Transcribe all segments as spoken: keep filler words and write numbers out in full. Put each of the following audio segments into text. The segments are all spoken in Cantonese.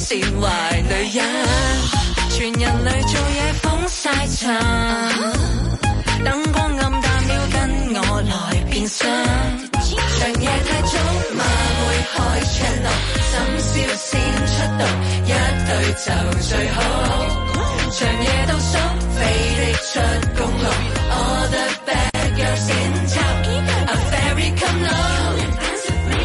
變壞女人，全人類做嘢風晒塵，燈光暗淡了跟我來變身，長夜太早馬會開 channel， 深宵先出道，一對就最好，長夜倒數飛的出公路 ，All the bad girls in town，A fairy come low。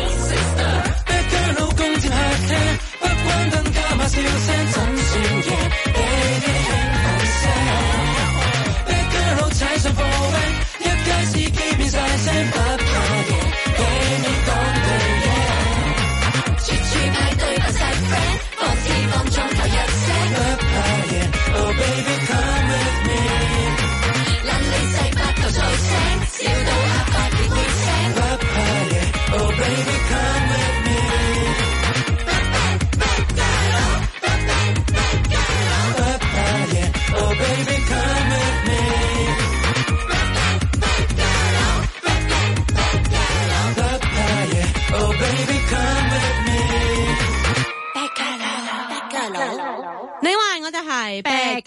老公接客廳，不關燈加把笑聲，總算贏，給你輕放聲。Bad girl 好踩上貨 van， 一街司機變晒聲，不怕贏，給你講對嘢。處處派對扮晒 friend， 放肆放縱頭一聲，不怕贏。Oh baby come with me， 諗你細發頭嘈聲，笑到阿發連會聲，不怕贏。Oh baby come with me。Oh baby come with me， 不怕嘢 Oh baby come with me， Bad girl，Bad girl， 你話我就係 Bad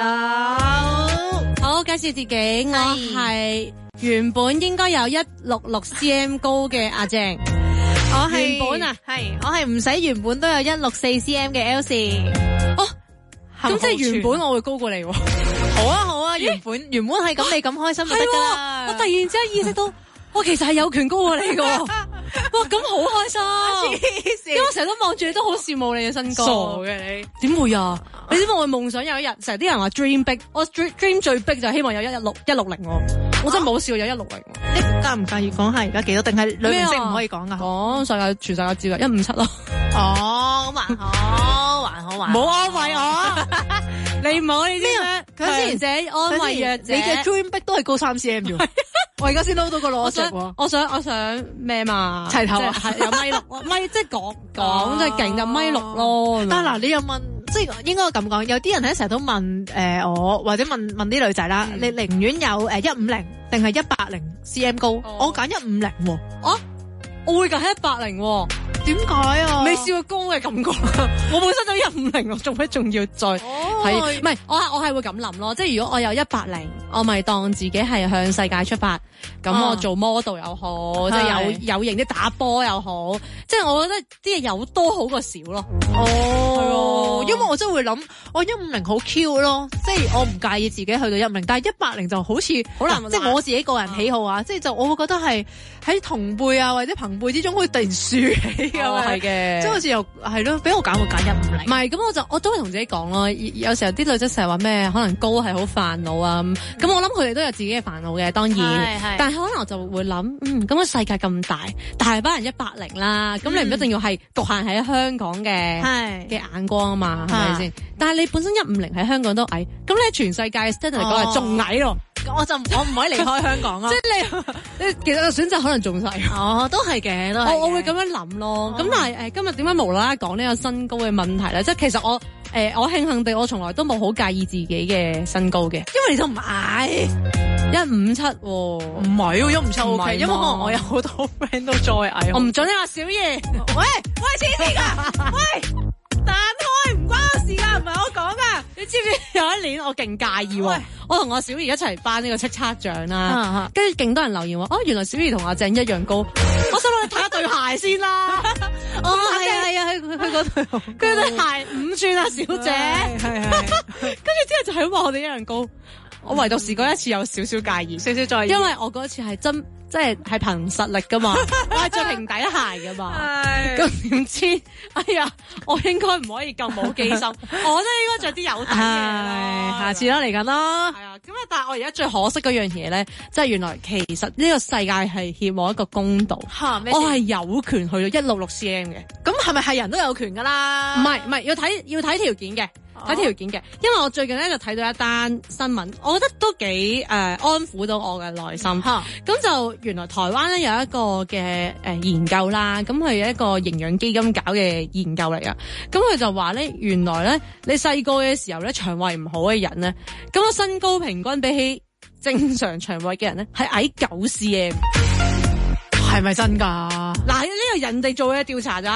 girl。好，介紹自己，我係原本應該有一六六 cm 高嘅阿鄭。 我係原本啊， 係我係唔使原本都有一六四 cm 嘅 Elsie。 哦，咁即係原本我會高過你喎。 好啊好啊，原本原本係咁，你咁開心就得㗎啦。 我突然之間意識到，我其實係有權高過你㗎。哇，咁好開心！因為我成日都望住你，都好羨慕你嘅身高。 傻嘅你， 點會啊？你知唔知我嘅夢想有一日，成日啲人話 dream big， 我 dream dream 最 big 就係希望有一一六一六零喎。我真係冇試過有一六零。 你介唔介意講下而家幾多？定係女明星唔可以講㗎？ 講世界全世界知㗎，一五七咯。 哦，咁還好，還好還好。 冇安慰我，你唔好呢啲咩？強者安慰弱者。 你嘅 dream big 都係高三 cm 啫。我而家先撈到個攞石喎。 我想我想咩嘛？ 齊頭啊， 係有米六米，即係講講即係勁就米六咯。 但係嗱，你又問，即係應該咁講，有啲人咧成日都問誒我，或者問問啲女仔啦，你寧願有誒一五零定係一百零 cm 高？我揀一五零喎。 哦，我會揀一百零喎。 點解啊？ 未試過高嘅感覺，我本身都一五零，我做咩仲要再係？唔係，我係我係會咁諗咯，即係如果我有一百零，我咪當自己係向世界出發，咁、哦、我做 model 又好，即係有有型啲打波又好，即係我覺得啲嘢有多好過少咯。 哦，因為我真係會諗，我一五零好 Q 咯，即係我唔介意自己去到一五零，但係一百零就好似好難，即係我自己個人喜好啊，即係就我會覺得係喺同輩啊或者朋輩之中，會突然豎起。 哦，係嘅， 即係好似又係咯，俾我揀會揀一五零。 唔係，咁我就我都會同自己講咯。有時候啲女仔成日話咩，可能高係好煩惱啊。咁我諗佢哋都有自己嘅煩惱嘅，當然。但係可能我就會諗，嗯，咁個世界咁大，大把人一百零啦。咁、嗯、你唔一定要係局限喺香港嘅嘅眼光啊嘛，係咪先？但係你本身一五零喺香港都矮，咁你喺全世界 standard 嚟講係仲矮咯。 我就我唔可以離開香港啊！ 即係你，你其實個選擇可能仲細。 哦，都係嘅，都係。我我會咁樣諗咯。咁、哦、但係誒、呃，今日點解無啦啦講呢個身高嘅問題咧？即係其實我誒、呃，我慶幸地，我從來都冇好介意自己嘅身高嘅，因為你都唔矮，一五七，唔係一五七 O K，因為可能我有好多 friend 都再矮。我唔准你話小儀，喂喂，黐線㗎，喂，彈開唔關我事㗎，唔係我講㗎。你知唔知有一年我勁介意喎？我同我小儀一齊頒呢個叱咤獎啦，跟住勁多人留言話，哦，原來小儀同阿鄭一樣高。我想攞去睇下對鞋先啦。哦，係啊係啊，佢佢嗰對，佢對鞋五寸啊，小姐。係係。跟住之後就係話我哋一樣高。我唯獨試過一次有少少介意，少少在意，因為我嗰次係真。即係係憑實力噶嘛，我係着平底鞋噶嘛，咁點知？哎呀，我應該唔可以咁冇機心，我都應該着啲有底嘅。下次啦，嚟緊啦。係啊，咁啊，但係我而家最可惜嗰樣嘢咧，即係原來其實呢個世界係欠我一個公道。吓，我係有權去到一六六 cm 嘅，咁係咪係人都有權噶啦？唔係唔係，要睇要睇條件嘅。睇條件嘅，因為我最近咧就睇到一單新聞，我覺得都幾誒、呃、安撫到我嘅內心。咁、嗯、就原來台灣咧有一個嘅誒、呃、研究啦，咁佢係一個營養基金搞嘅研究嚟噶。咁佢就話咧，原來咧你細個嘅時候咧腸胃唔好嘅人咧，咁個身高平均比起正常腸胃嘅人咧係矮九 cm，係咪真噶？嗱，呢個人哋做嘅調查咋？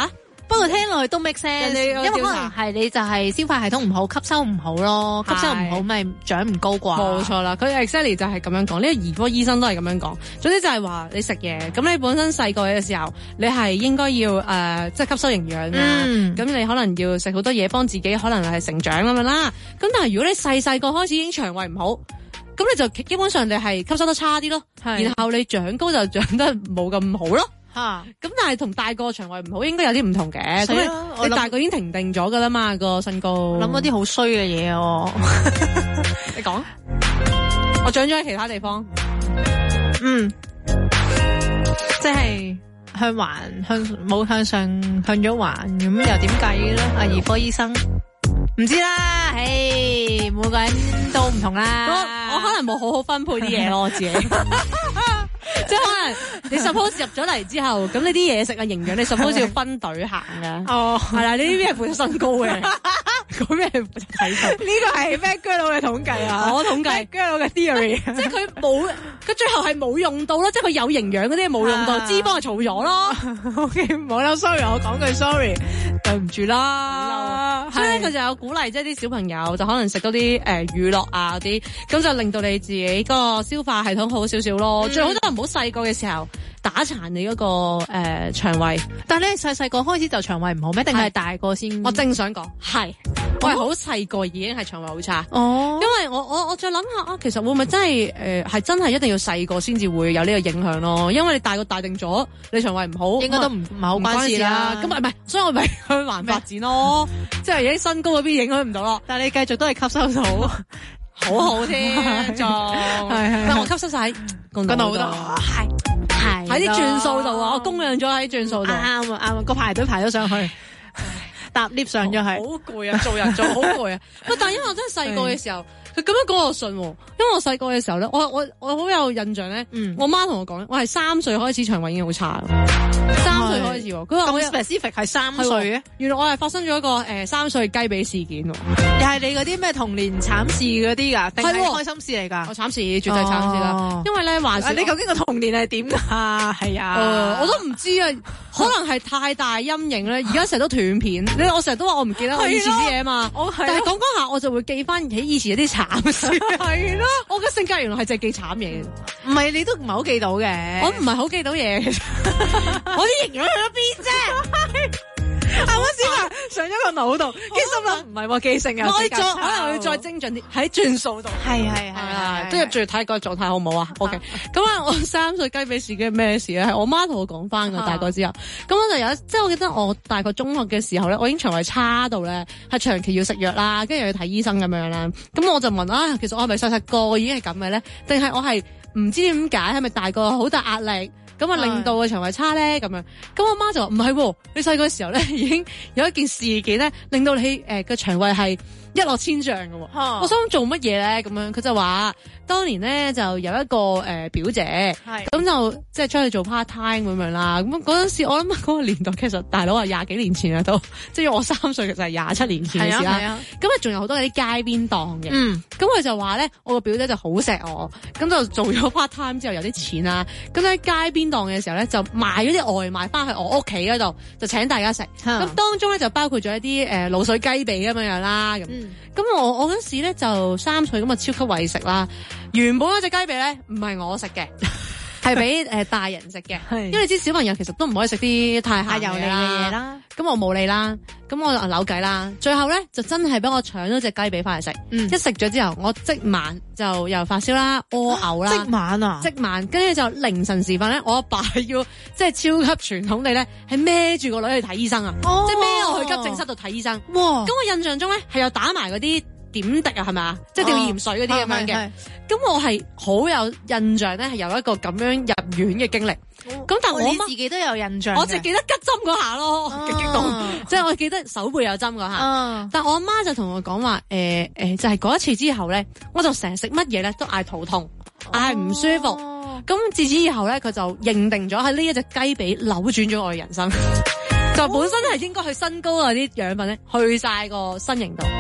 不過聽落去都 make sense，因為可能係你就係消化系統唔好，吸收唔好咯，吸收唔好咪長唔高啩。 冇錯啦，佢 exactly 就係咁樣講，呢、這個兒科醫生都係咁樣講。總之就係話你食嘢，咁你本身細個嘅時候，你係應該要誒、呃，即係吸收營養啊。咁、嗯、你可能要食好多嘢幫自己，可能係成長咁樣啦。咁但係如果你細細個開始已經腸胃唔好，咁你就基本上你係吸收得差啲咯。然後你長高就長得冇咁好咯。吓，咁但係同大個腸胃唔好應該有啲唔同嘅，所以你大個已經停定咗噶啦嘛個身高。 諗嗰啲好衰嘅嘢哦， 你講，我長咗喺其他地方， 嗯，即係向環向冇向上向咗環，咁又點計咧？阿兒科醫生唔知啦，唉，每個人都唔同啦。 我我可能冇好好分配啲嘢咯，我自己。即係可能你 suppose 入咗嚟之後，咁呢啲嘢食啊營養，你 suppose 要分隊行噶。哦，係啦，呢啲咩係負責身高嘅？講咩係負責體重？ 呢個係 McGill 佬嘅統計啊！ 我統計 McGill 佬嘅 theory， 即係佢冇，佢最後係冇用到啦，即係佢有營養嗰啲冇用到，脂肪係嘈咗咯。 OK， 冇啦 ，sorry， 我講句 sorry， 對唔住啦。 所以咧，佢就有鼓勵，即係啲小朋友就可能食多啲誒乳酪啊嗰啲，咁就令到你自己個消化系統好少少咯。嗯、最好都係唔好細個嘅時候打殘你嗰、那個誒腸、呃、胃。 但係咧細細個開始就腸胃唔好咩？定係大個先？ 我正想講係，我係好細個已經係腸胃好差。哦，因為我我我再諗下啊，其實會唔會真係誒係真係一定要細個先至會有呢個影響咯？因為你大個大定咗，你腸胃唔好，應該都唔唔係好關事啦。咁唔係，所以我咪向環發展咯。即係而家身高嗰邊影響唔到咯。 但係你繼續都係吸收到。 好好添，仲係係，但我吸收晒喺嗰度好多，係係喺啲轉數度啊，我供養咗喺轉數度，啱啊啱啊，個排隊排咗上去，搭 lift 上咗係， 好攰啊，做人做好攰啊，不但因為我真係細個嘅時候。佢咁樣講我信，因為我細個嘅時候咧，我我我好有印象咧。嗯，我媽同我講，我係三歲開始腸胃已經好差，三歲開始。佢話我 specific 係三歲嘅， 原來我係發生咗一個誒三歲雞髀事件。 又係你嗰啲咩童年慘事嗰啲噶，定係開心事嚟噶？ 我慘事，絕對慘事啦。因為咧話說， 你究竟個童年係點噶？係啊， 我都唔知啊，可能係太大陰影咧。而家成日都斷片，你我成日都話我唔記得我以前啲嘢啊嘛。但係講講下，我就會記翻起以前啲慘。 係咯， 我嘅性格原來係淨係記慘嘢， 唔係你都唔係好記到嘅， 我唔係好記到嘢，其實我啲營養去咗邊啫？ 啱啱先話上咗個腦度，其實諗唔係喎，記性啊， 我再可能要再精準啲喺轉數度， 係係係， 即係最睇個狀態好唔好啊 ？OK，咁啊，我三歲雞髀事件咩事咧？係我媽同我講翻噶，大個之後，咁我就有，即係我記得我大概中學嘅時候咧，我已經腸胃差到咧，係長期要食藥啦，跟住又要睇醫生咁樣啦。咁我就問啊，其實我係咪細細個已經係咁嘅咧？定係我係唔知點解係咪大個好大壓力？咁啊，令到個腸胃差咧，咁樣。咁我媽就話唔係，你細個嘅時候咧，已經有一件事件咧，令到你誒個腸胃係一落千丈嘅。我想做乜嘢咧？咁樣佢就話，當年咧就有一個誒、呃、表姐，咁就即係出去做 part time 咁樣啦。咁嗰陣時，我諗嗰個年代其實大佬係廿幾年前啊，都即係我三歲，其實係廿七年前嘅事啦。咁啊，仲有好多嗰啲街邊檔嘅。嗯。咁佢就話咧，我個表姐就好錫我，咁就做咗 part time 之後有啲錢啦。咁喺街邊檔嘅時候咧，就賣咗啲外賣翻去我屋企嗰度，就請大家食。咁、嗯、當中咧就包括咗一啲誒滷水雞髀咁樣樣啦。咁、嗯，咁我我嗰時咧就三歲，咁啊超級為食啦。原本嗰隻雞髀咧唔係我食嘅，係俾誒大人食嘅。因為你知小朋友其實都唔可以食啲太鹹油膩嘅嘢啦。咁我冇理啦，咁我就扭計啦。最後咧就真係俾我搶咗隻雞髀翻嚟食。嗯、一食咗之後，我即晚就又發燒啦、屙嘔啦。 即晚啊！ 即晚，跟住就凌晨時分咧，我阿爸要即係超級傳統地咧，係孭住個女去睇醫生啊！哦、即係孭我去急症室度睇醫生。哇！咁我印象中咧係有打埋嗰啲點滴啊，係咪啊？即係吊鹽水嗰啲咁樣嘅。咁我係好有印象咧，係有一個咁樣入院嘅經歷。咁但係我媽自己都有印象， 我淨記得吉針嗰下咯，極激動。即係我記得手背有針嗰下。但係我阿媽就同我講話，誒誒，就係嗰一次之後咧，我就成日食乜嘢咧都嗌肚痛，嗌唔舒服。咁自此以後咧，佢就認定咗喺呢一隻雞髀扭轉咗我嘅人生。就本身係應該去身高嗰啲養分咧，去晒個身形度。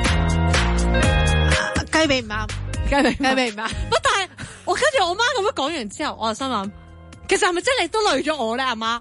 雞髀唔啱， 雞髀雞髀唔啱。 不但係我跟住我媽咁樣講完之後，我就心諗，其實係咪真係你都累咗我咧，阿媽？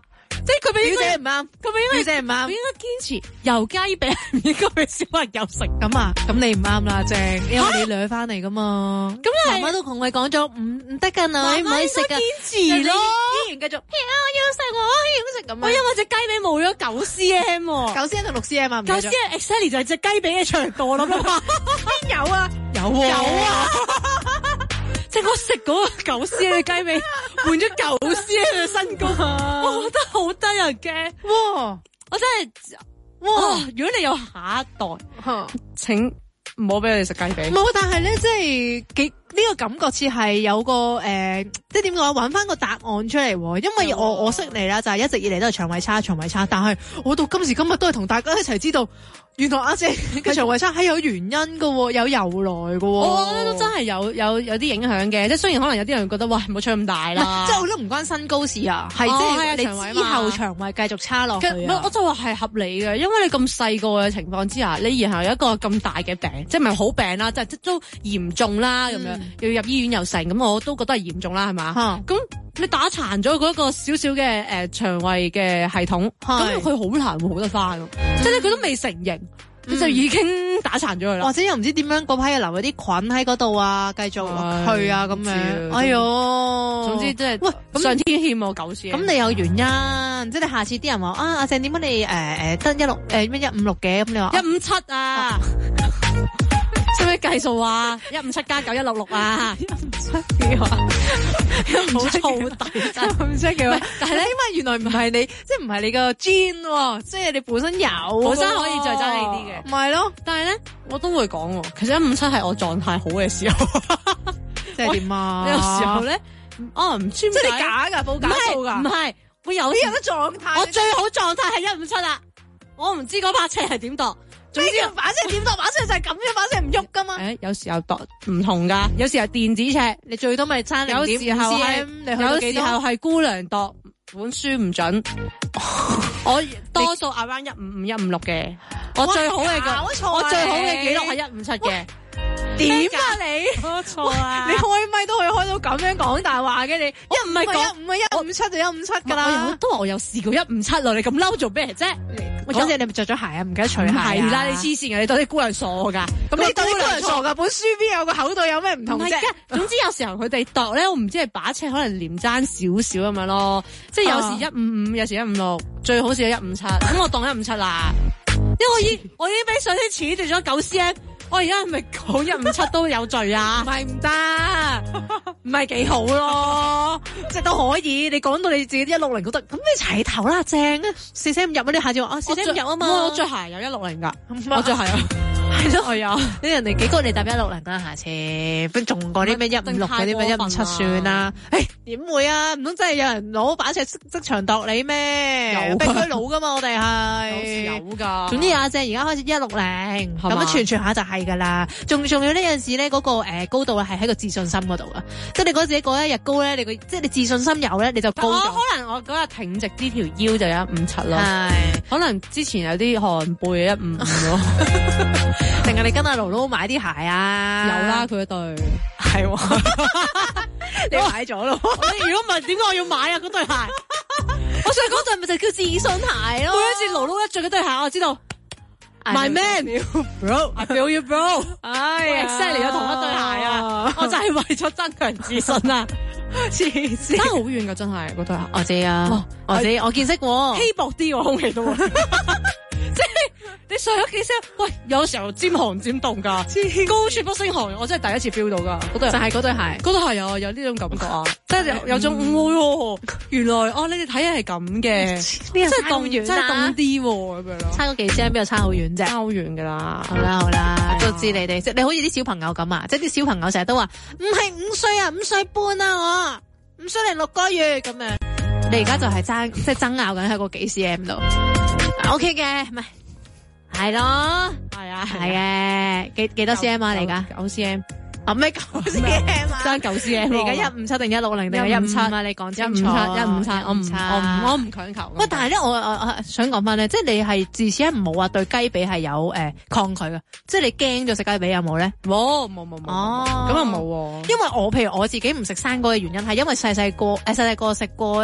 即係佢俾表姐唔啱， 佢俾表姐唔啱， 佢應該堅持油雞餅唔應該俾小朋友食。 咁啊，咁你唔啱啦，正，因為你掠翻嚟噶嘛。咁媽媽都同你講咗，唔唔得噶女，唔可以食噶。 堅持咯， 依然繼續，我要食，我要食咁樣。 我因為隻雞髀冇咗九 cm， 九 cm 同六 cm 啊， 九 cm exactly 就係隻雞髀嘅長度啦嘛。 邊有啊？有有啊！即係我食嗰個九 cm 嘅雞髀，換咗九 cm 嘅身高，我覺得好得人驚。哇！我真係哇！如果你有下一代，請唔好俾佢哋食雞髀。 冇，但係咧，即係幾呢個感覺似係有個誒、呃，即係點講？揾翻個答案出嚟，因為我我識你啦，就係、是、一直以嚟都係腸胃差，腸胃差。但係我到今時今日都係同大家一齊知道。原來阿姐嘅腸胃差係有原因㗎喎，有由來㗎喎。 我覺得都真係有有有啲影響嘅，即係雖然可能有啲人覺得哇，唔好出咁大啦， 即係我覺得唔關身高事啊，係、哦、即係你之後腸胃繼續差落去啊。 我就話係合理嘅，因為你咁細個嘅情況之下，你然後有一個咁大嘅病，即係唔係好病啦，即係都嚴重啦咁樣，嗯、要入醫院又成，咁我都覺得係嚴重啦，係嘛？咁、嗯、你打殘咗嗰個少少嘅誒腸胃嘅系統，咁佢好難會好得翻咯，嗯、即係佢都未成型。你、嗯、就已經打殘咗佢啦， 或者又唔知點樣嗰批留嗰啲菌喺嗰度啊，繼續去啊咁樣。哎喲， 總之即係喂，上天欠我九 cm。咁你有原因，即係你下次啲人話啊，阿鄭點解你誒誒得一六誒咩一五六嘅？咁你話一五七啊？使唔使計數啊？一五七加九一六六啊？一五七幾啊？一五七好大真係唔識嘅。 但係咧，因為原來唔係你，即係唔係你個 gene， 即係你本身有， 本身可以再爭氣啲嘅。 唔係咯， 但係咧，我都會講，其實一五七係我狀態好嘅時候。 即係點啊？ 有時候咧，哦唔知， 即係你假噶，報假數噶， 唔係，我有啲人嘅狀態。 我最好狀態係一五七啦，我唔知嗰把車係點度。 總之把車點度，把車就係咁樣，把車唔喐噶嘛。 誒，有時候度唔同噶，有時候電子尺， 你最多咪差零點五 cm， 有時候係姑娘度本書唔準。我多數 around 一五五一五六嘅，我最好嘅個，我最好嘅記錄係一五七嘅。 點啊你？ 我錯啊！ 你開咪都可以開到咁樣講大話嘅你，一唔係講一五啊一五七就一五七噶啦。 我都話我有試過一五七咯，你咁嬲做咩啫？ 嗰隻你咪着咗鞋啊？唔記得除鞋啊？ 係啦，你黐線嘅，你當啲姑娘傻噶？ 咁你當啲姑娘傻噶？本書邊有個口度有咩唔同啫？ 總之有時候佢哋度咧，我唔知係把尺可能連爭少少咁樣咯。即係有時一五五，有時一五六，最好是一五七。咁我當一五七啦，因為我已我已經俾上天褫奪咗九 cm。我而家係咪講一五七都有罪啊？ 唔係唔得，唔係幾好咯，即係都可以。你講到你自己一六零都得，咁你齊頭啦，正啊，四捨五入啊，你下次話啊四捨五入啊嘛。 我着鞋有一六零噶，我着鞋啊， 係咯，係啊，你人哋幾個你搭一六零啦，下次不仲過啲咩一五六嗰啲咩一五七算啦。誒，點會啊？唔通真係有人攞把尺即場度你咩？有逼佢佬噶嘛，我哋係有噶。 總之阿姐而家開始一六零，咁樣傳傳下就係。係噶啦，仲仲要呢陣時咧，嗰個誒高度咧係喺個自信心嗰度噶，即係你覺得自己嗰一日高咧，你個即係你自信心有咧，你就高咗。 可能我嗰日挺直呢條腰就有一五七咯， 係可能之前有啲寒背一五五咯， 定係你跟阿盧盧買啲鞋啊？ 有啦，佢一對係，你買咗咯？ 如果唔係，點解我要買啊？嗰對鞋， 我想嗰對咪就叫自信鞋咯。 每一次盧盧一着嗰對鞋，我知道。My man, bro, I feel you, bro。哎呀 ，exactly 有同一對鞋啊！我就係為咗增強自信啊！黐線，差好遠噶，真係嗰對鞋。 我知啊，我知，我見識過， 稀薄啲個空氣都。即係你上咗幾聲，喂，有時候尖寒尖凍噶，高處不勝寒，我真係第一次 feel 到噶。嗰對就係嗰對鞋， 嗰對鞋有有呢種感覺啊，即係有有種哦，原來哦你哋睇嘢係咁嘅，即係凍遠，真係凍啲咁樣咯。 差嗰幾 cm 邊度差好遠啫？ 差好遠噶啦。 好啦好啦，都知你哋，即係你好似啲小朋友咁啊，即係啲小朋友成日都話唔係五歲啊，五歲半啊我，五歲零六個月咁樣。你而家就係爭即係爭拗緊喺個幾 cm 度。O K 嘅，唔係，係咯， 係啊， 係嘅，幾幾多 cm 啊？你而家九 cm， 啊咩九 cm 啊？ 爭九 cm， 你而家一五七定一六零定係一五七啊？你講清楚， 一五七，我唔我唔我唔強求。 喂，但係咧，我我我想講翻咧，即係你係自此一冇話對雞髀係有誒抗拒嘅，即係你驚咗食雞髀有冇咧？ 冇冇冇冇，哦，咁又冇。 因為我譬如我自己唔食生果嘅原因係因為細細個誒細細個食過。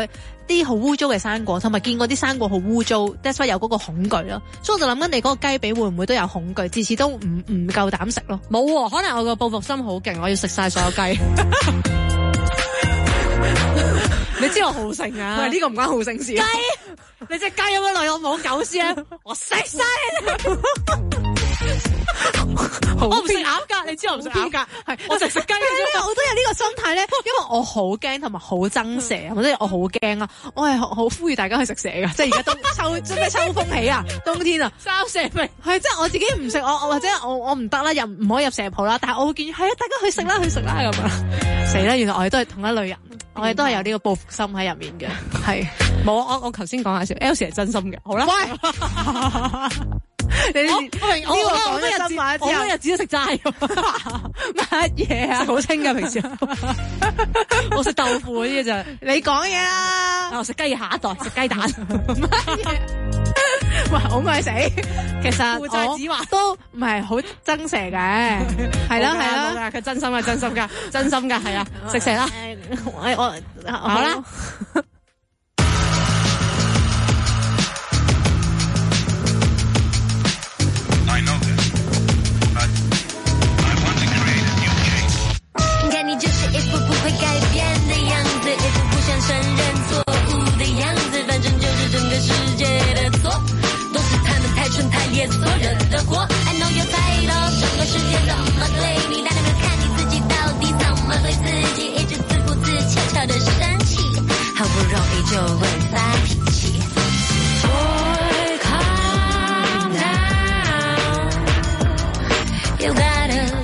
啲好污糟嘅生果，同埋見過啲生果好污糟 that's why 有嗰個恐懼咯。所以我就諗緊你嗰個雞髀會唔會都有恐懼，自此都唔唔夠膽食咯。 冇，可能我個報復心好勁，我要食晒所有雞。你知我好勝啊？ 喂，呢個唔關好勝事。雞， 你隻雞有乜內有冇狗屎啊？我食晒你。我唔食鴨噶，你知我唔食鴨噶，係我就食雞嘅啫。 我都有呢個心態咧，因為我好驚同埋好憎蛇，或者我好驚啊！我係好呼籲大家去食蛇噶，即係而家冬秋準備秋風起啊，冬天啊， 燒蛇味係即係我自己唔食，我或者我我唔得啦，又唔可以入蛇鋪啦。但係我會建議係啊，大家去食啦，去食啦咁啊！死啦！原來我哋都係同一類人，我哋都係有呢個報復心喺入面嘅。係冇，我我頭先講下笑 ，Elsie 係真心嘅。好啦。 你我明我我好多日子，我好多日子都食齋， 乜嘢啊？ 食好清㗎平時，我食豆腐嗰啲嘅咋？ 你講嘢啦！ 我食雞下一代，食雞蛋， 乜嘢？喂，好鬼死！其實我都唔係好憎蛇嘅，係啦係啦， 佢真心㗎，真心㗎，真心㗎，係啊，食蛇啦！ 我我好啦。 看你就是一副不會改變的樣子，一副不想承認錯誤的樣子，反正就是整個世界的錯，都是他們太蠢太劣，所惹的禍。I know you're tired of整個世界怎麼對你，但你沒有看你自己到底怎麼對自己，一直自顧自悄悄的生氣，好不容易就會發脾氣。Boy, calm down, you gotta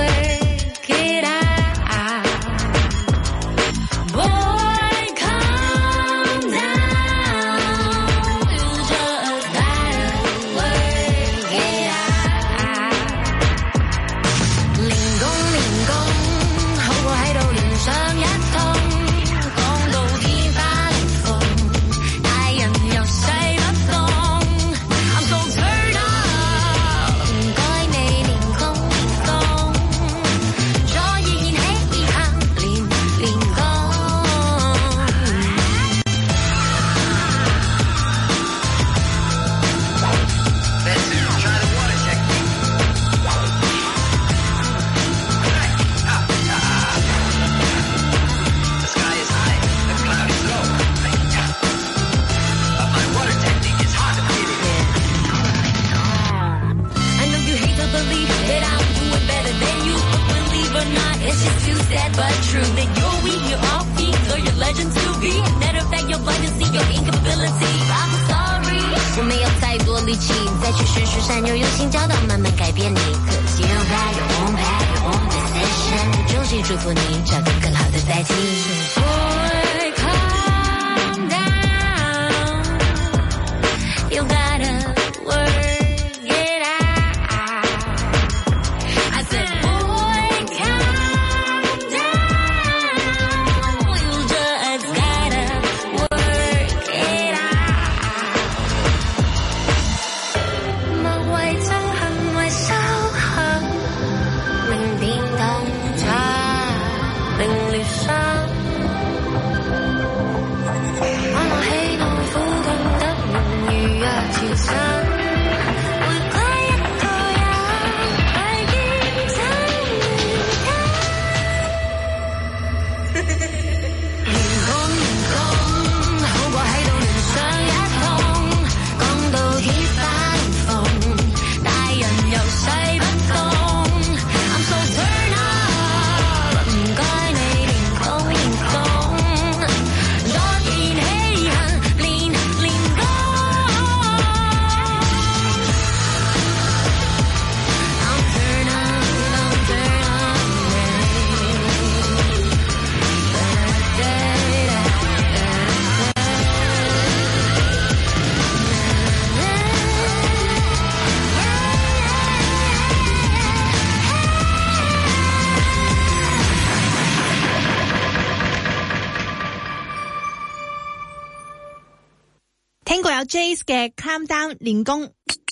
Jace 嘅 Calm Down 練功。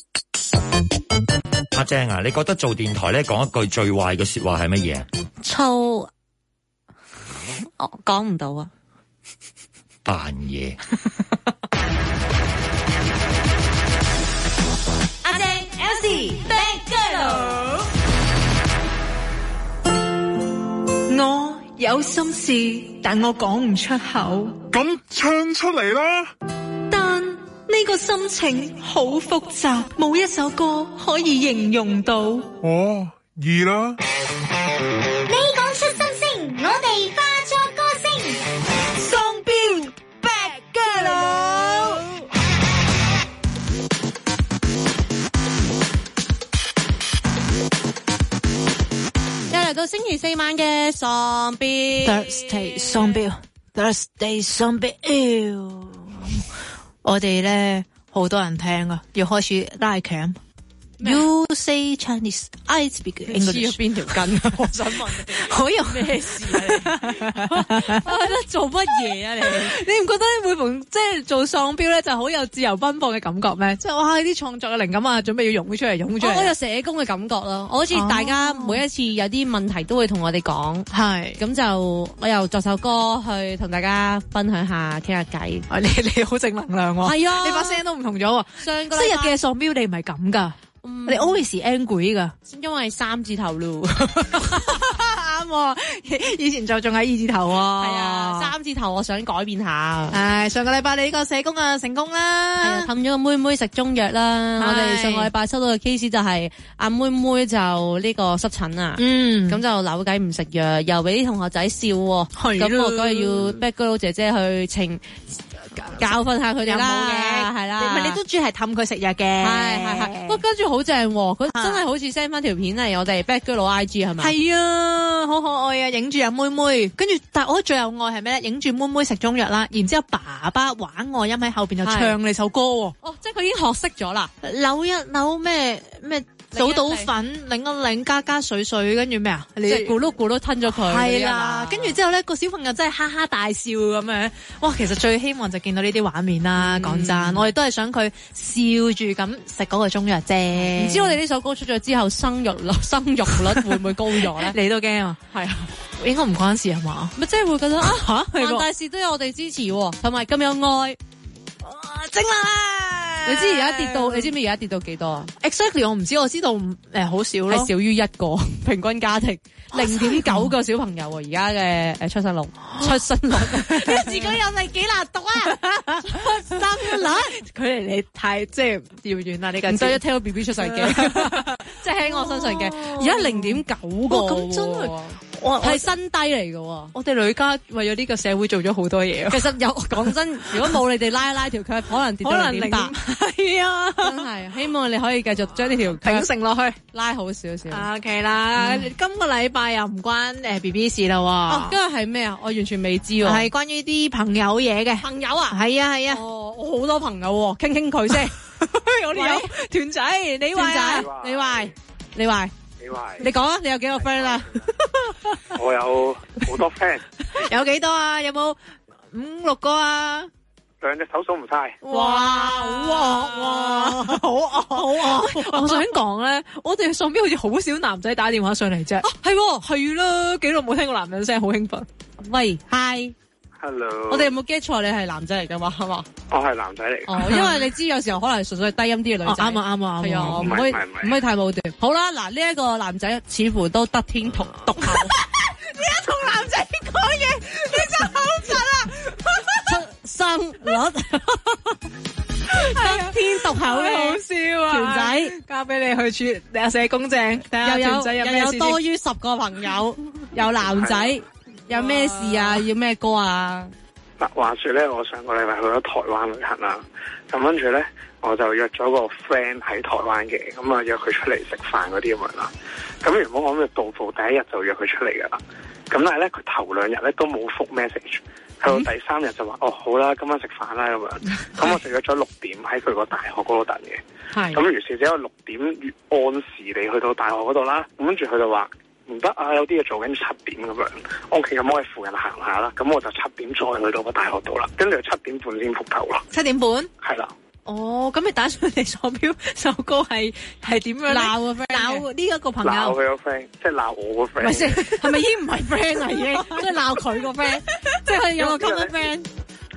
阿正啊，你覺得做電台咧講一句最壞嘅說話係乜嘢？ 粗，我講唔到啊。 扮嘢。 阿正 Elsie Bad Girl， 我有心事，但我講唔出口。 咁唱出嚟啦！ 但呢個心情好複雜，冇一首歌可以形容到。 哦，易啦。 你講出心聲，我哋化作歌聲。 雙標 Bad Girl， 又嚟到星期四晚嘅雙標 Thursday 雙標 Thursday 雙標，我哋咧好多人聽啊，要開始拉 cam。You say Chinese, I speak English。 黐咗邊條筋啊？我想問你， 好有咩事啊你？我覺得做乜嘢啊你？ 你唔覺得每逢即係做喪標咧，就好有自由奔放嘅感覺咩？即係哇！啲創作嘅靈感啊，準備要湧出嚟，湧出嚟。 我有社工嘅感覺咯，我好似大家每一次有啲問題都會同我哋講，係咁就我又作首歌去同大家分享下，傾下偈。 你你好正能量喎，係啊，你把聲都唔同咗喎。 上個昔日嘅喪標你唔係咁噶。嗯、你 always angry 噶， 因為三字頭咯， 啱。以前就仲喺二字頭啊， 係啊，三字頭我想改變下。 唉，上個禮拜你呢個社工啊成功啦， 係啊，氹咗個妹妹食中藥啦。我哋上個禮拜收到嘅 case 就係、是、阿妹妹就呢個濕疹啊，嗯，咁就扭計唔食藥，又俾啲同學仔笑喎，咁我嗰日要 Bad Girl 姐姐去請。教訓下佢哋啦，係啦， 唔係你都主要係氹佢食藥嘅， 係係係。不過跟住好正，佢真係好似 send 翻條片嚟我哋 Bad Girl 攞 I G 係咪？ 係啊，好可愛啊！影住阿妹妹，跟住但係我最有愛係咩咧？影住妹妹食中藥啦，然之後爸爸玩愛音喺後邊就唱你首歌喎。 哦，即係佢已經學識咗啦， 扭一扭咩咩。倒倒粉，擰一擰，加加水水，跟住咩啊？ 你咕嚕咕嚕吞咗佢。 係啦，跟住之後咧，個小朋友真係哈哈大笑咁樣。哇，其實最希望就見到呢啲畫面啦。講、嗯、真，我哋都係想佢笑住咁食嗰個中藥啫。唔知我哋呢首歌出咗之後，生育率生育率會唔會高咗咧？ 你都驚啊？係啊，應該唔關事係嘛？ 咪即係會覺得啊嚇，萬大事都有我哋支持，同埋咁有愛。 整啦！ 你知而家跌到，你知唔知而家跌到幾多啊 ？Exactly， 我唔知，我知道誒好少咯， 係少於一個平均家庭，零點九個小朋友喎。而家嘅誒出生率，出生率， 呢個字句又係幾難讀啊！出生率，距離你太即係遙遠啦！呢個唔使一聽到 B B 出世嘅，即係喺我身上嘅。而家零點九個，咁真係。 我係新低嚟嘅， 我哋女家為咗呢個社會做咗好多嘢。 其實有講真，如果冇你哋拉一拉條腳，可能跌到零點八。 係啊， 真係希望你可以繼續將呢條挺成落去， 拉好少少。 OK 啦，嗯、今個禮拜又唔關誒 B B 事啦。 哦，今日係咩啊？我完全未知喎。 係關於啲朋友嘢嘅。 朋友啊？ 係啊係啊。 哦，我好多朋友喎，傾傾佢先。 我哋有團仔，你話啊？ 你話？你話？你講啊！你有幾個 friend 啊？ 我有好多 friend。 有幾多啊？有冇五六個啊？ 兩隻手數唔晒。 哇！好惡哇！好惡好惡！我想講咧，我哋上邊好似好少男仔打電話上嚟啫。啊，係係啦，幾耐冇聽過男人聲，好興奮。喂 ，Hi。Hello。我哋有冇 get 錯？你係男仔嚟噶嘛？係嘛？ 我係男仔嚟。 哦，因為你知有時候可能純粹係低音啲嘅女仔。啱啊啱啊啱啊！唔可以唔可以太武斷。好啦，嗱呢一個男仔似乎都得天獨獨厚。 你一同男仔講嘢，你真係好柒啊！ 出生率得天獨厚嘅， 好笑啊！ 團仔交俾你去處你阿社公證， 又有又有多於十個朋友，有男仔。有咩事啊？要咩歌啊？ 嗱，話說咧，我上個禮拜去咗台灣旅行啦，咁跟住咧，我就約咗個 friend 喺台灣嘅，咁啊約佢出嚟食飯嗰啲咁樣啦。咁原本我諗住到埗第一日就約佢出嚟噶啦，咁但係咧佢頭兩日咧都冇覆 message，去到第三日就話、嗯、哦好啦，今晚食飯啦咁樣。咁我就約咗六點喺佢個大學嗰度等嘅。係。咁於是之後六點按時地去到大學嗰度啦，咁跟住佢就話。唔得啊！有啲嘢做緊七點咁樣，OK 咁我喺附近行下啦，咁我就七點再去到個大學度啦，跟住七點半先覆頭咯。七點半？係啦。 哦，咁你打上嚟坐標首歌係係點樣鬧個 friend？鬧呢一個朋友？ 鬧佢個 friend，即係鬧我個 friend。 唔係先，係咪已經唔係 friend 啦？已經即係鬧佢個 friend，即係有個 common friend。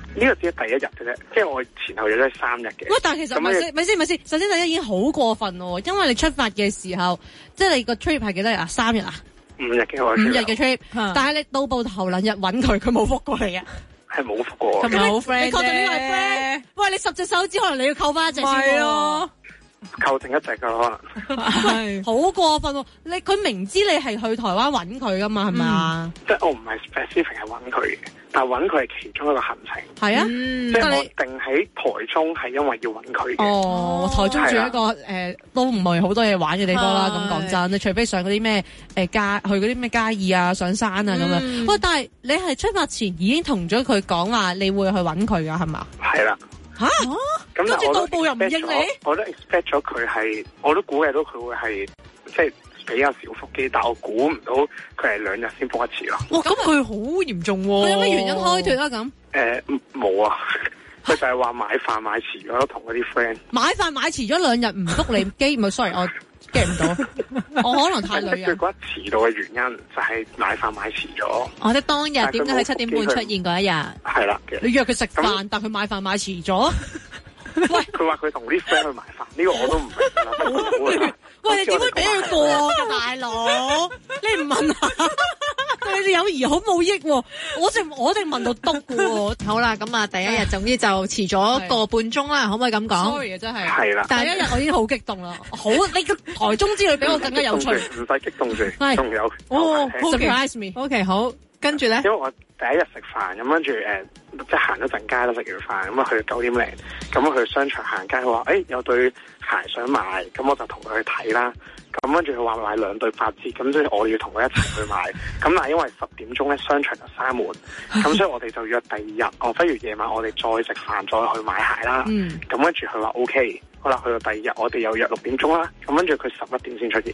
呢個只係第一日嘅啫，即係我前後約咗三日嘅。 喂，但係其實咪先咪先咪先，首先第一已經好過分喎，因為你出發嘅時候，即係你個 trip 係幾多日啊？三日啊？ 五日嘅我。 五日嘅 trip，但係你到步頭兩日揾佢，佢冇覆過你啊？ 係冇覆過。 係咪好 friend 你確定呢個係 friend？喂，你十隻手指可能你要扣翻一隻先喎。 扣剩一隻噶可能， 係好過分喎！你佢明知你係去台灣揾佢噶嘛，係咪啊？ 即係我唔係 specific 係揾佢嘅，但係揾佢係其中一個行程。 係啊， 即係我定喺台中係因為要揾佢嘅。 哦，台中住一個誒都唔係好多嘢玩嘅地方啦。咁講真，你除非上嗰啲咩誒嘉去嗰啲咩嘉義啊、上山啊咁樣。喂，但係你係出發前已經同咗佢講話，你會去揾佢噶係嘛？ 係啦。 吓，跟住到步又唔應你， 我都 expect 咗佢係，我都估計到佢會係即係比較少腹肌，但我估唔到佢係兩日先覆一次咯。 哇，咁佢好嚴重喎！ 佢有咩原因開脫啊？咁誒冇啊，佢就係話買飯買遲咗，同嗰啲 friend 買飯買遲咗兩日唔覆你機，唔係 sorry 我。get 唔到，我可能太女人。 佢覺得遲到嘅原因就係買飯買遲咗。 我哋當日點解喺七點半出現嗰一日？ 係啦， 你約佢食飯，但佢買飯買遲咗。 喂，佢話佢同啲 friend 去買飯，呢個我都唔明啦。 喂，你點會俾佢過㗎大佬？你唔問下？對你哋友誼好冇益喎，我淨我淨問到篤嘅喎。 好啦，咁啊第一日總之就遲咗個半鐘啦，可唔可以咁講 ？Sorry 啊，真係。 係啦。 第一日我已經好激動啦，好你個台中之旅比我更加有趣。 唔使激動住，仲有哦 surprise me。 OK 好，跟住咧。 因為我第一日食飯咁跟住誒，即係行咗陣街啦，食完飯咁啊去九點零，咁去商場行街，佢話誒有對鞋想買，咁我就同佢去睇啦。咁跟住佢話買兩對八折，咁所以我哋要同佢一齊去買。咁但係因為十點鐘咧商場就閂門，咁所以我哋就約第二日，哦不如夜晚我哋再食飯再去買鞋啦。 嗯。 咁跟住佢話 O K，好啦，去到第二日我哋又約六點鐘啦。咁跟住佢十一點先出現。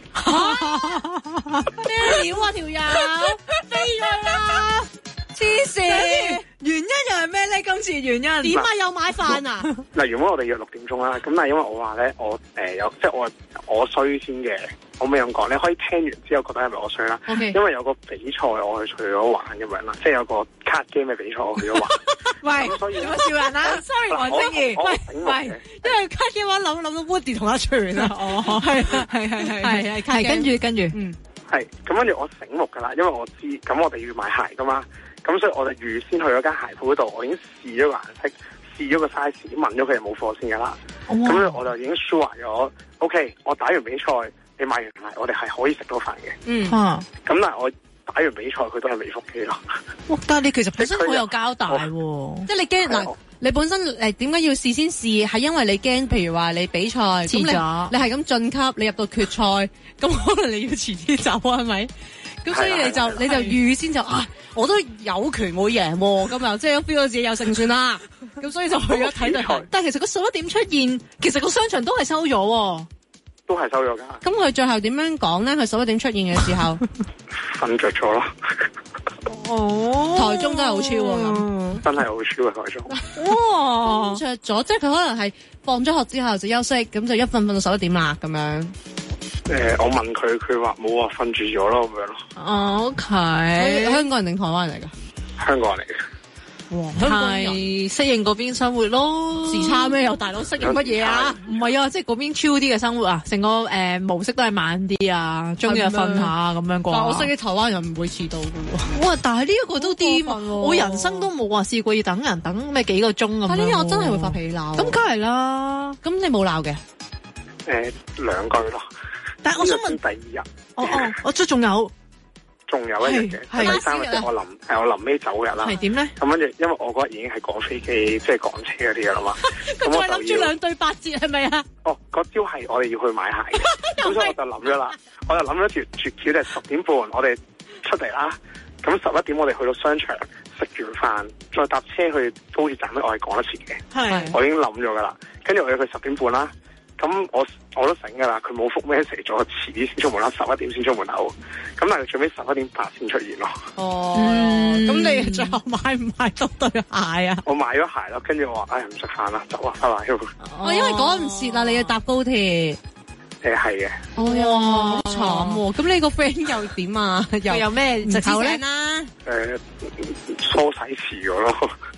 咩料啊條友？飛咗啦！黐線！ 原因又係咩咧？今次原因點啊？又買飯啊？ 嗱，原本我哋約六點鐘啦，咁但係因為我話咧，我誒、呃、有即係我我衰先嘅，我咪咁講，你可以聽完之後覺得係咪我衰啦？Okay. 因為有個比賽我去去咗玩咁樣啦，即係有個卡 game 嘅比賽我去咗玩。 喂， 咁所以點解笑人啊 ？Sorry，黃晶怡，喂喂， 因為卡 game 話諗諗到 Woody 同阿全啊，哦，係係係係係係，跟住跟住，嗯， 係咁跟住我醒目噶啦，因為我知咁我哋要買鞋噶嘛。咁所以我就預先去咗間鞋鋪度，我已經試咗個顏色，試咗個 size，問咗佢有冇貨先噶啦。咁、oh. 我就已經 sure 咗 ，OK，我打完比賽，你買完鞋，我哋係可以食到飯嘅。嗯，咁但係我打完比賽，佢都係未復機咯。 哇！但係你其實本身好有交代喎， 即係你驚嗱，你本身誒點解要事先試？係因為你驚，譬如話你比賽遲咗，你係咁晉級，你入到決賽，咁可能你要遲啲走啊？係咪？咁所以你就你就預先就啊，我都有權會贏喎，咁又即係 feel 到自己有勝算啦。咁所以就去咗睇對鞋。 但係其實個十一點出現，其實個商場都係收咗， 都係收咗㗎。 咁佢最後點樣講咧？佢十一點出現嘅時候， 瞓着咗咯。 哦， 台中真係好超喎， 真係好超啊台中。 哇，瞓着咗，即係佢可能係放咗學之後就休息，咁就一瞓瞓到十一點啦，咁樣。 誒、呃，我問佢，佢話冇啊，瞓住咗咯，咁樣咯。 O K， 香港人定台灣人嚟㗎？ 香港人嚟嘅。 哇， 係適應嗰邊生活咯。 時差咩？有大佬適應乜嘢啊？ 唔係啊，即係嗰邊超啲嘅生活啊，成個誒、呃、模式都係慢啲啊，中意瞓下咁樣啩。 但我識啲台灣人唔會遲到㗎喎。 哇！但係呢一個都癲、啊，我人生都冇話試過要等人等咩幾個鐘咁樣。 但呢啲我真係會發脾氣鬧。 咁梗係啦。 咁你冇鬧嘅？誒、 呃，兩句咯。 但係我想問第二日， 哦哦，我即仲有， 仲有一日嘅，係第三日即係我臨係我臨尾走日啦。係點咧？咁跟住，因為我嗰日已經係趕飛機，即係趕車嗰啲噶啦嘛。 咁我諗住兩對八折係咪啊？ 哦，嗰朝係我哋要去買鞋嘅，咁所以我就諗咗啦，我就諗咗條絕橋，就係十點半我哋出嚟啦。咁十一點我哋去到商場食完飯，再搭車去高鐵站咧，我係趕得切嘅。係，我已經諗咗噶啦。跟住我要去十點半啦。咁我我都醒噶啦，佢冇覆 message 咗，遲啲先出門啦，十一點先出門口。咁但係最尾十一點八先出現咯。哦， 咁、嗯、你最後買唔買到對鞋啊？ 我買咗鞋咯，跟住我話唉唔食飯啦，走啦，拜拜。 哦，因為趕唔切啦，你要搭高鐵。 誒係嘅。 哦，好慘喎！咁你個 friend 又點啊？又有咩藉口咧？ 誒，梳洗遲咗咯。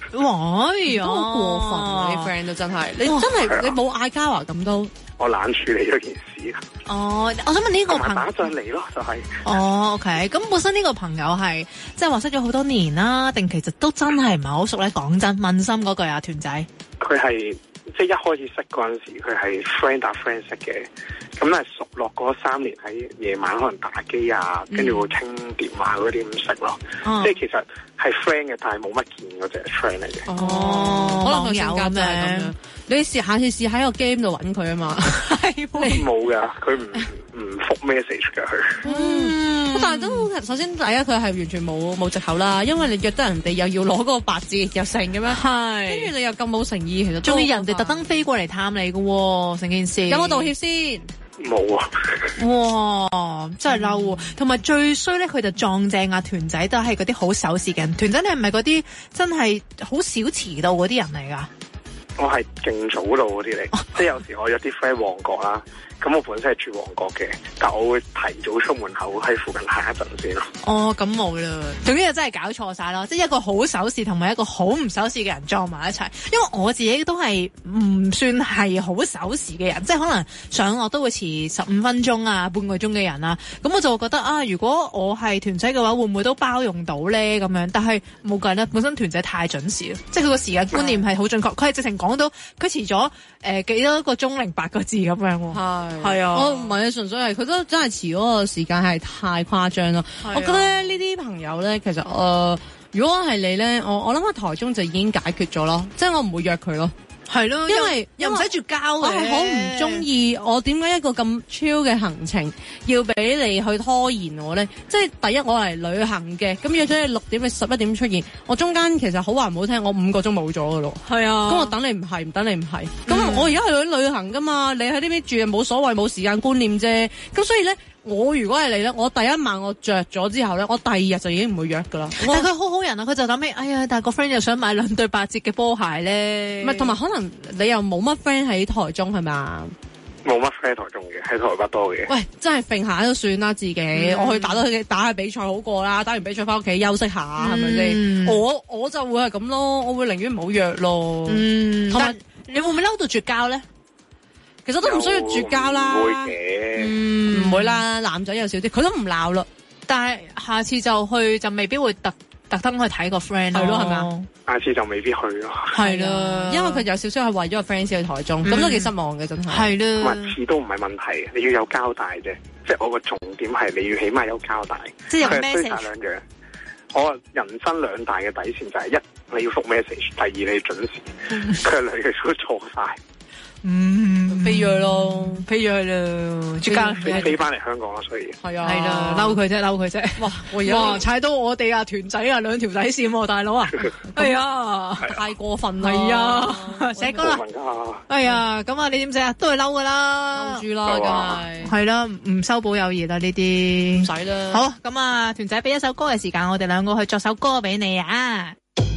哇呀， 都好過分啊！啲 friend 都真係，你真係你冇嗌交啊咁都。 我懶處理咗件事啊。 哦，我想問呢個朋友打上嚟咯，就係、是。 哦 ，OK，咁本身呢個朋友係即係話識咗好多年啦，定其實都真係唔係好熟咧？講真，問心嗰句啊，團仔。 佢係即係一開始識嗰陣時，佢係 friend 搭 friend 識嘅。咁係熟落嗰三年喺夜晚可能打機啊，跟住會傾電話嗰啲咁識咯。嗯、即係其實係 friend 嘅，但係冇乜見嗰隻 friend 嚟嘅。 哦，可能佢性格就係咁樣。你試下次試喺個 game 度揾佢啊嘛。係冇噶，佢唔唔覆 message 噶佢。 嗯，但係都首先第一佢係完全冇冇藉口啦，因為你約得人哋又要攞嗰個八字又成咁樣，係跟住你又咁冇誠意，其實仲要人哋特登飛過嚟探你噶喎，成件事。有冇道歉先？ 冇啊！ 哇，真係嬲喎！同埋最衰咧，佢就撞正阿團仔，都係嗰啲好守時嘅人。團仔你係咪嗰啲真係好少遲到嗰啲人嚟㗎？ 我係勁早到嗰啲嚟，即係有時我約啲 friend 旺角啦。咁我本身係住旺角嘅，但我會提早出門口喺附近行一陣先咯。 哦，咁冇啦，總之就真係搞錯晒咯，即係一個好守時同埋一個好唔守時嘅人撞埋一齊。因為我自己都係唔算係好守時嘅人，即係可能上落都會遲十五分鐘啊，半個鐘嘅人啊。咁我就會覺得啊，如果我係團仔嘅話，會唔會都包容到咧？咁樣，但係冇計啦，本身團仔太準時啦，即係佢個時間觀念係好準確，佢係直情講到佢遲咗誒幾多個鐘零八個字咁樣喎。係。係啊，我唔係啊，純粹係佢都真係遲嗰個時間係太誇張咯。啊、我覺得呢啲朋友咧，其實誒、呃，如果係你咧，我我諗喺台中就已經解決咗咯，即係我唔會約佢咯。係咯、啊，因為又唔使絕交嘅。我係好唔中意，我點解一個咁 chill 嘅行程要俾你去拖延我咧？即係第一，我嚟旅行嘅，咁約咗你六點，你十一點出現，我中間其實好話唔好聽，我五個鐘冇咗噶咯。係啊，咁我等你唔係，唔等你唔係。咁、嗯、我而家係去旅行噶嘛，你喺呢邊住又冇所謂，冇時間觀念啫。咁所以咧。我如果係你咧，我第一晚我着咗之後咧，我第二日就已經唔會約噶啦。但係佢好好人啊，佢就諗起，哎呀，但係個 friend 又想買兩對八折嘅波鞋咧。唔係，同埋可能你又冇乜 friend 喺台中係咪？冇乜 friend 喺台中嘅，喺台北多嘅。喂，真係揈下都算啦，自己、嗯、我去打多打下比賽好過啦，打完比賽翻屋企休息下，係咪先？我我就會係咁咯，我會寧願唔好約咯。嗯，同埋你會唔會嬲到絕交咧？其實都唔需要絕交啦，唔會嘅，嗯，唔會啦，男仔有少啲，佢都唔鬧咯。但係下次就去就未必會特特登去睇個 friend 咯，係咯，係咪啊？下次就未必去咯，係啦，因為佢有少少係為咗個 friend 先去台中，咁、嗯、都幾失望嘅，真係。係啦，次都唔係問題，你要有交代啫。即係我個重點係你要起碼有交代，即係有 message。兩樣，我人生兩大嘅底線就係一你要覆 message，第二你要準時。佢係兩樣都錯晒。嗯，飛咗咯，飛咗去啦，即刻飛飛翻嚟香港啦，所以係啊，係啦，嬲佢啫，嬲佢啫，哇，哇，踩到我哋啊，團仔啊，兩條底線喎，大佬啊，係啊，太過分啦，係啊，寫歌啦，係啊，咁啊，你點寫啊？都係嬲噶啦，嬲住啦，梗係，係啦，唔修補友誼啦呢啲，唔使啦。好，咁啊，團仔俾一首歌嘅時間，我哋兩個去作首歌俾你啊。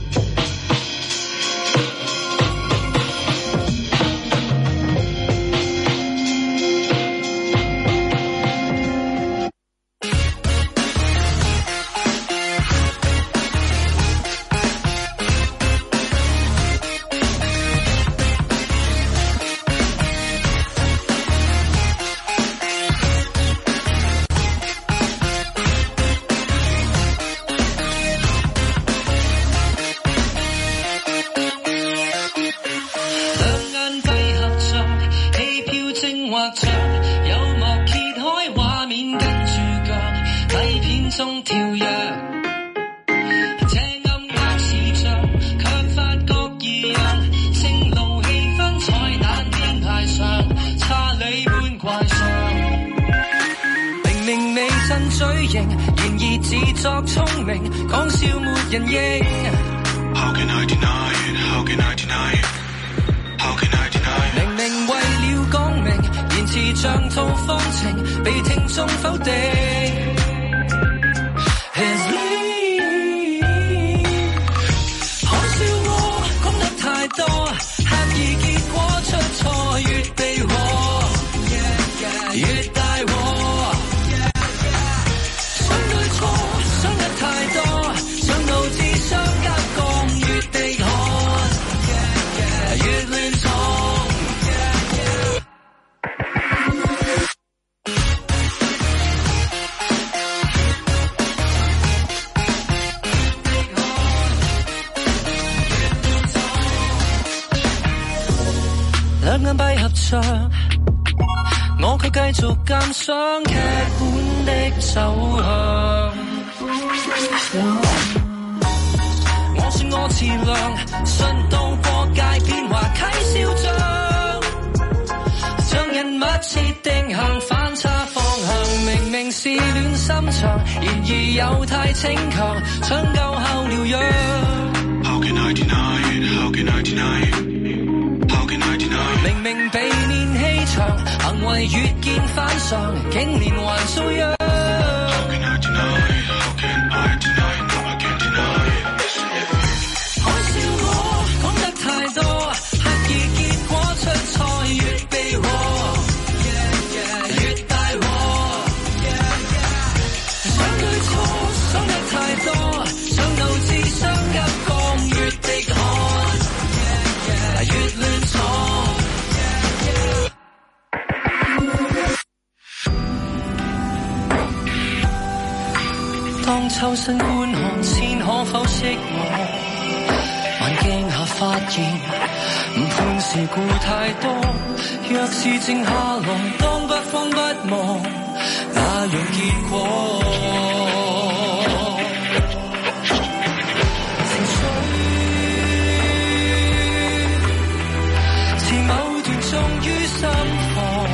中跳躍，這暗黑視像，卻發覺異樣，正路氣氛彩蛋編排上，差你般怪相。明明未襯嘴型，然而自作聰明，講笑沒人應。How can I deny it? How can I deny it? How can I deny it? 明明為了講明，言辭像套方程，被聽眾否定。可笑我講得太多，刻意結果出錯，越避禍，越大禍。想對錯，想得太多，想導致雙夾降，越地寒。 兩眼閉合着，我卻繼續鑑賞劇本的走向。我說我自量，順到過界變化啟笑像，將人物設定行反差方向，明明是戀心腸，然而又太逞強，搶救後療養。How can I deny it? How can I deny it? How can I deny it? 明明被練氣場，行為越見反常，竟連環遭殃。How can I deny it? How can I deny it? No, I can't deny it. 海笑我講得太多，刻意結果出錯越避禍， yeah, yeah, 越大禍。Yeah, yeah. 想對錯想得太多，想導致傷急降越滴汗， yeah, yeah, 越亂闖。Yeah, yeah. 當抽身觀看，先可否識我？眼鏡下發現，誤判事故太多。若是靜下來，當不慌不忙，那樣結果。情緒似某段重於心房。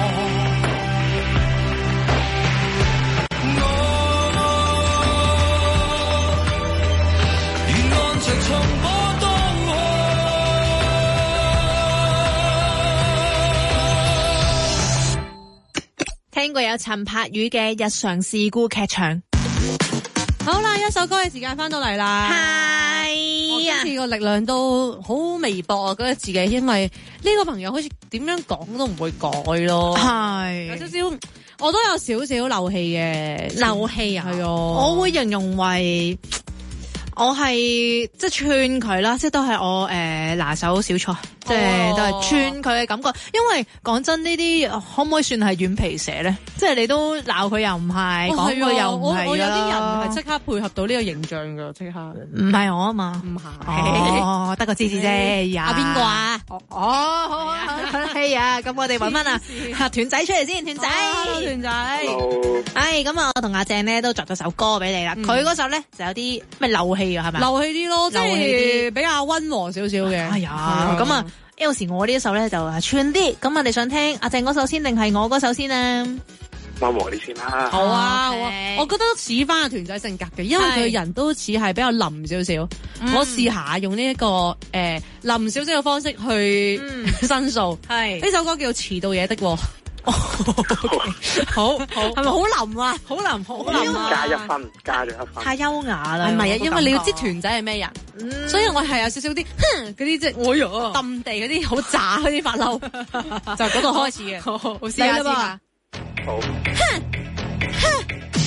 聽過有陳柏宇嘅日常事故劇場。 好啦，一首歌嘅時間翻到嚟啦。係啊，今次個力量都好微薄啊，覺得自己因為呢個朋友好似點樣講都唔會改咯。係有少少，我都有少少漏氣嘅。 漏氣啊， 係啊， 我會形容為。我係即係串佢啦，即係都係我誒、呃、拿手小菜，即係、哦、都係串佢嘅感覺。因為講真呢啲可唔可以算係軟皮蛇咧？即係你都鬧佢又唔係，講佢、哦、又唔係。我有啲人係即刻配合到呢個形象噶，即刻。唔係我啊嘛，唔係，哦，得個知知啫。 阿邊個啊？ 哦，好好好，係啊，咁我哋揾翻啊團仔出嚟先，團仔，團仔。唉，咁啊，我同阿鄭咧都作咗首歌俾你啦。佢嗰、嗯、首咧就有啲咩漏氣。係咪漏氣啲咯，即係比較溫和少少嘅。哎呀，咁啊，有時我呢一首咧就係串啲，咁啊，你想聽阿鄭嗰首先定係我嗰首先啊？ 溫和啲先啦。 好啊，好啊，我覺得似翻阿團仔性格嘅，因為佢人都似係比較腍少少。我試下用呢一個誒腍少少嘅方式去申訴。係呢首歌叫做遲到嘢的。哦，好好，係咪好腍啊？好腍，好腍啊！ 加一分，加咗一分。 太優雅啦， 係咪啊？因為你要知團仔係咩人，嗯、所以我係有少少啲，哼，嗰啲即係，哎呀，揼地嗰啲好渣嗰啲發嬲，就嗰度開始嘅。好，好，試下先啊！ 好。 哼哼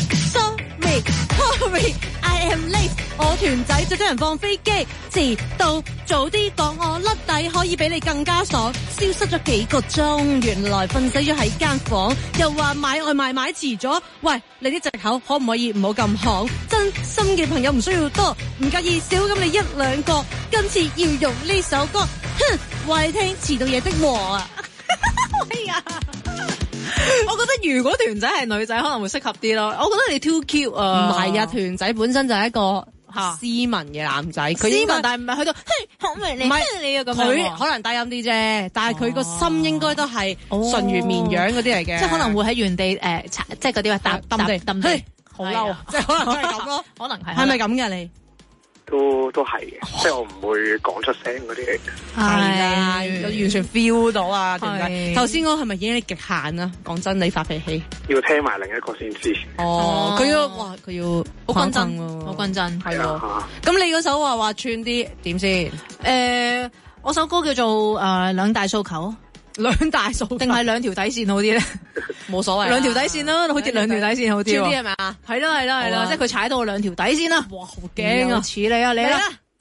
Sorry, I am late。我團仔最憎人放飛機，遲到早啲講我甩底，可以比你更加爽。消失咗幾個鐘，原來瞓死咗喺間房，又話買外賣買遲咗。喂，你啲藉口可唔可以唔好咁行？真心嘅朋友唔需要多，唔介意少咁你一兩個。今次要用呢首歌，哼，話你聽遲到嘢的和啊！ 哎呀〜我覺得如果團仔係女仔可能會適合啲咯，我覺得你 too cute 啊！ 唔係啊，團仔本身就係一個斯文嘅男仔，佢斯文但係唔係去到，嘿，好明你，唔係你啊咁樣， 佢可能低音啲啫，但係佢個心應該都係純如綿羊嗰啲嚟嘅， 即係可能會喺原地誒，即係嗰啲話揼揼地揼地， 好嬲，即係可能係咁咯，可能係，係咪咁㗎你？ 都都係嘅，即係我唔會講出聲嗰啲嚟嘅。 係啊，完全 feel 到啊！點解？頭先我係咪已經你極限啊？講真，你發脾氣要聽埋另一個先知。 哦，佢要哇，佢要好均真喎，好均真係咯。 咁你嗰首話話串啲點先？ 誒，我首歌叫做誒兩大訴求。兩大訴定係兩條底線好啲咧？冇所謂，兩條底線啦，好似兩條底線好啲。 串啲係咪啊？ 係啦係啦係啦，即係佢踩到我兩條底線啦。哇，好驚啊！似你啊，你啦！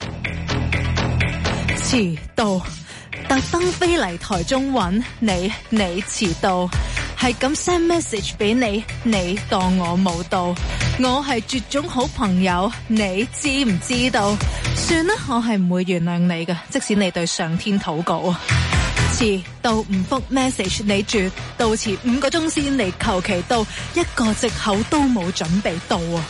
遲到，特登飛嚟台中揾你，你遲到，係咁 send message 俾你，你當我冇到，我係絕種好朋友，你知唔知道？算啦，我係唔會原諒你嘅，即使你對上天禱告。 遲到唔覆 message， 你絕到遲五個鐘先嚟，求其到一個藉口都冇準備到啊！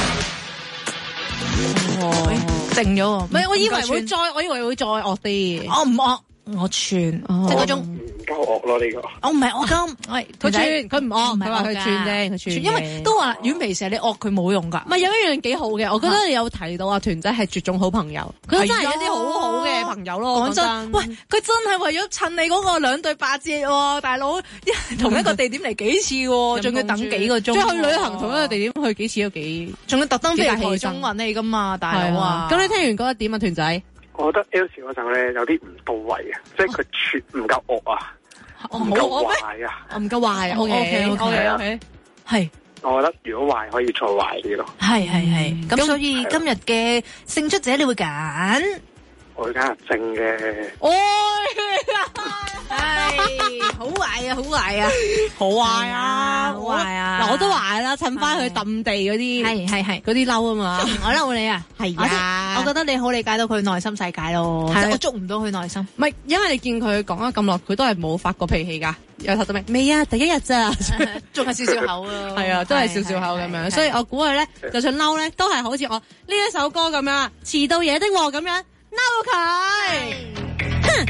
哦，靜咗喎， 唔係我以為會再，我以為會再惡啲， 我唔惡。我串，即係嗰種唔夠惡咯呢個。 我唔係惡金，喂佢串，佢唔惡，佢話佢串啫，佢串。 因為都話軟皮蛇你惡佢冇用㗎。 唔係有一樣幾好嘅，我覺得你有提到啊，團仔係絕種好朋友，佢真係一啲好好嘅朋友咯。 講真，喂，佢真係為咗趁你嗰個兩對八折喎，大佬一同一個地點嚟幾次喎，仲要等幾個鐘。即係去旅行同一個地點去幾次都幾，仲要特登飛嚟台中揾你㗎嘛，大佬啊！ 咁你聽完嗰一點啊，團仔？ 我覺得 L 時嗰首咧有啲唔到位啊，即係佢串唔夠惡啊，唔夠壞啊， 唔夠壞啊 ，OK OK OK，係。 我覺得如果壞可以再壞啲咯。 係係係，咁所以今日嘅勝出者你會揀？ 我會揀阿正嘅。 哦，係好壞啊，好壞啊， 好壞啊， 好壞啊！ 嗱，我都壞啦，趁翻去揼地嗰啲， 係係係嗰啲嬲啊嘛， 我嬲你啊， 係啊， 我覺得你好理解到佢內心世界咯，即係我捉唔到佢內心。 唔係，因為你見佢講咗咁耐，佢都係冇發過脾氣㗎。有頭到尾未啊？第一日咋， 仲係笑笑口啊！ 係啊，都係笑笑口咁樣，所以我估佢咧，就算嬲咧，都係好似我呢一首歌咁樣，遲到惹的禍咁樣嬲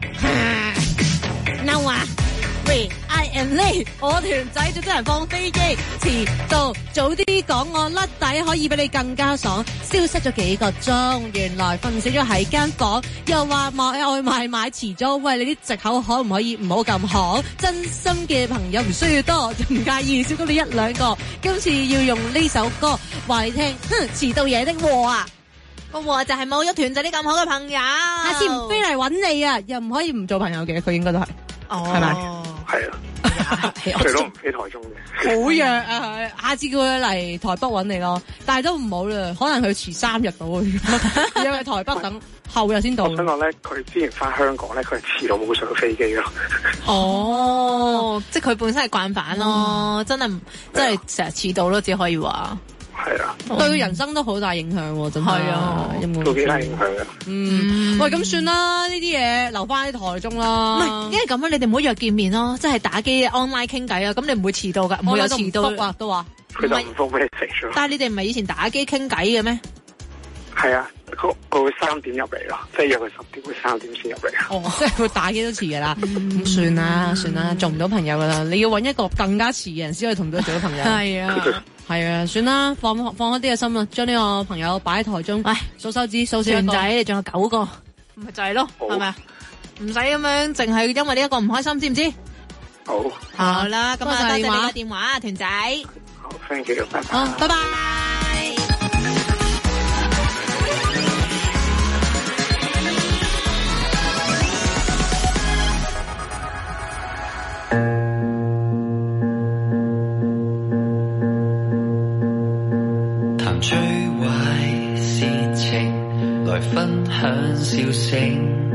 佢，嬲啊！喂 I am late， 我團仔仲真係放飛機，遲到早啲講我甩底，可以俾你更加爽。消失咗幾個鐘，原來瞓死咗喺間房，又話買外賣買遲咗。喂，你啲藉口可唔可以唔好咁好？真心嘅朋友唔需要多，就唔介意少咗你一兩個。今次要用呢首歌話你聽，哼，遲到惹的禍啊！ 個禍就係冇咗團仔啲咁好嘅朋友， 下次唔飛嚟揾你啊，又唔可以唔做朋友嘅，佢應該都係， 哦， 係咪？ 係啊，佢都唔飛台中嘅， 好弱啊！佢下次叫佢嚟台北揾你咯，但係都唔好啦，可能佢遲三日到，因為台北等後日先到。 我想講咧，佢之前翻香港咧，佢係遲到冇上飛機咯。 哦，即係佢本身係慣犯咯，真係真係成日遲到咯，只可以話。 係啊， 對佢人生都好大影響喎，真係。係啊， 都幾大影響嘅。 嗯，喂，咁算啦，呢啲嘢留翻喺台中啦。 唔係，因為咁啊，你哋唔好約見面咯，即係打機 online 傾偈啊，咁你唔會遲到噶，唔會有遲到啊，都話。 佢就唔覆 message 咯。 但係你哋唔係以前打機傾偈嘅咩？ 係啊，佢佢會三點入嚟咯，即係約佢十點，佢三點先入嚟啊。 哦，即係佢打機都遲噶啦，咁算啦，算啦，做唔到朋友噶啦，你要揾一個更加遲嘅人先可以同佢做到朋友。 係啊。 係啊，算啦，放放一啲嘅心啦，將呢個朋友擺喺台中，唉，數手指，數少一個。團仔，你仲有九個，咪就係咯，係咪啊？唔使咁樣，淨係因為呢一個唔開心，知唔知？ 好。 好啦，咁啊，多謝你嘅電話，團仔。 好 ，thank you，拜拜。 好，拜拜。 最壞事情來分享笑聲。